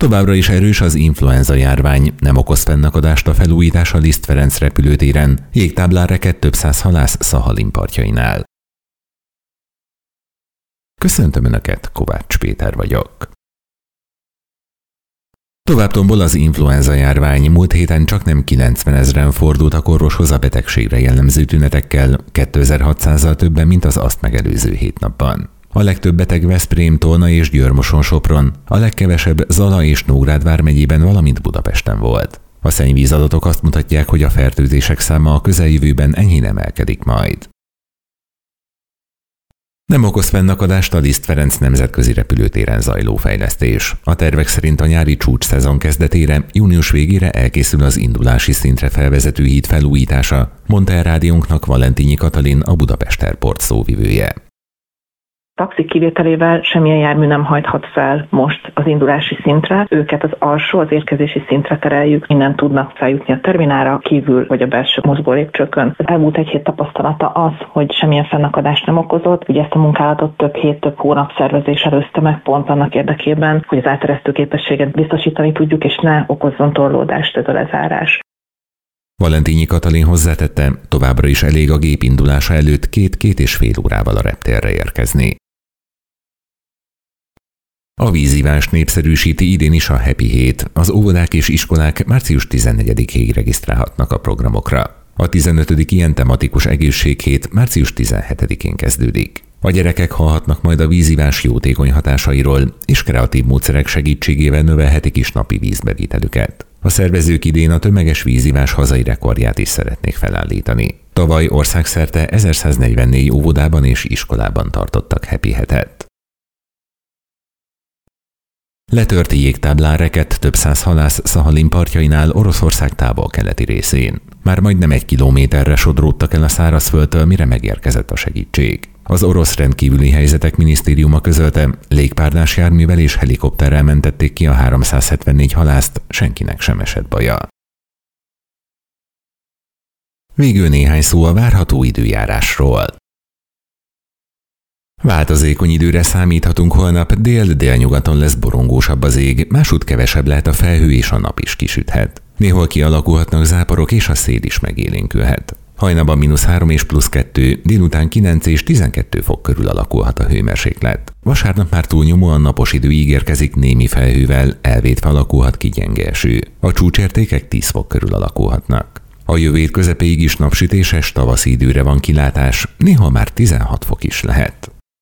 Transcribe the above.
Továbbra is erős az influenza járvány, nem okoz fennakadást a felújítás a Liszt Ferenc repülőtéren, jégtáblán rekedt több száz halász Szahalin partjainál. Köszöntöm Önöket, Kovács Péter vagyok. Tovább tombol az influenza járvány, múlt héten csaknem 90 000-en fordultak orvoshoz a betegségre jellemző tünetekkel, 2600-zal többen, mint az azt megelőző 7 napban. A legtöbb beteg Veszprém, Tolna és Győr-Moson-Sopron, a legkevesebb Zala és Nógrád vármegyében, valamint Budapesten volt. A szennyvízadatok azt mutatják, hogy a fertőzések száma a közeljövőben enyhén emelkedik majd. Nem okoz fennakadást a Liszt Ferenc nemzetközi repülőtéren zajló fejlesztés. A tervek szerint a nyári csúcsszezon kezdetére, június végére elkészül az indulási szintre felvezető híd felújítása, mondta el rádiónknak Valentínyi Katalin, a Budapest Airport szóvivője. Taxik kivételével semmilyen jármű nem hajthat fel most az indulási szintre. Őket az alsó, az érkezési szintre tereljük, innen tudnak feljutni a terminálra, kívül vagy a belső mozgólépcsőkön. Az elmúlt egy hét tapasztalata az, hogy semmilyen fennakadást nem okozott. Ugye ezt a munkálatot több hét, több hónap szervezés előzte meg pont annak érdekében, hogy az áteresztő képességet biztosítani tudjuk, és ne okozzon torlódást ez a lezárás. Valentínyi Katalin hozzátette, továbbra is elég a gép indulása előtt 2-2,5 órával a reptérre érkezni. A vízivás népszerűsíti idén is a Happy Hét. Az óvodák és iskolák március 14-ig regisztrálhatnak a programokra. A 15. ilyen tematikus egészséghét március 17-én kezdődik. A gyerekek hallhatnak majd a vízivás jótékony hatásairól, és kreatív módszerek segítségével növelhetik is napi vízbevitelüket. A szervezők idén a tömeges vízivás hazai rekordját is szeretnék felállítani. Tavaly országszerte 1144 óvodában és iskolában tartottak Happy Hetet. Letört jégtáblán rekedt több száz halász Szahalin partjainál, Oroszország távol-keleti részén. Már majdnem 1 kilométerre sodródtak el a szárazföldtől, mire megérkezett a segítség. Az orosz rendkívüli helyzetek minisztériuma közölte, légpárnás járművel és helikopterrel mentették ki a 374 halászt, senkinek sem esett baja. Végül néhány szó a várható időjárásról. Változékony időre számíthatunk holnap, dél-délnyugaton lesz borongósabb az ég, másút kevesebb lehet a felhő és a nap is kisüthet. Néhol kialakulhatnak záporok és a szél is megélénkülhet. Hajnalban -3 és +2, délután 9 és 12 fok körül alakulhat a hőmérséklet. Vasárnap már túlnyomóan napos idő ígérkezik némi felhővel, elvétve alakulhat ki gyenge eső. A csúcsértékek 10 fok körül alakulhatnak. A jövő hét közepéig is napsütéses tavaszi időre van kilátás, néha már 16 fok is lehet.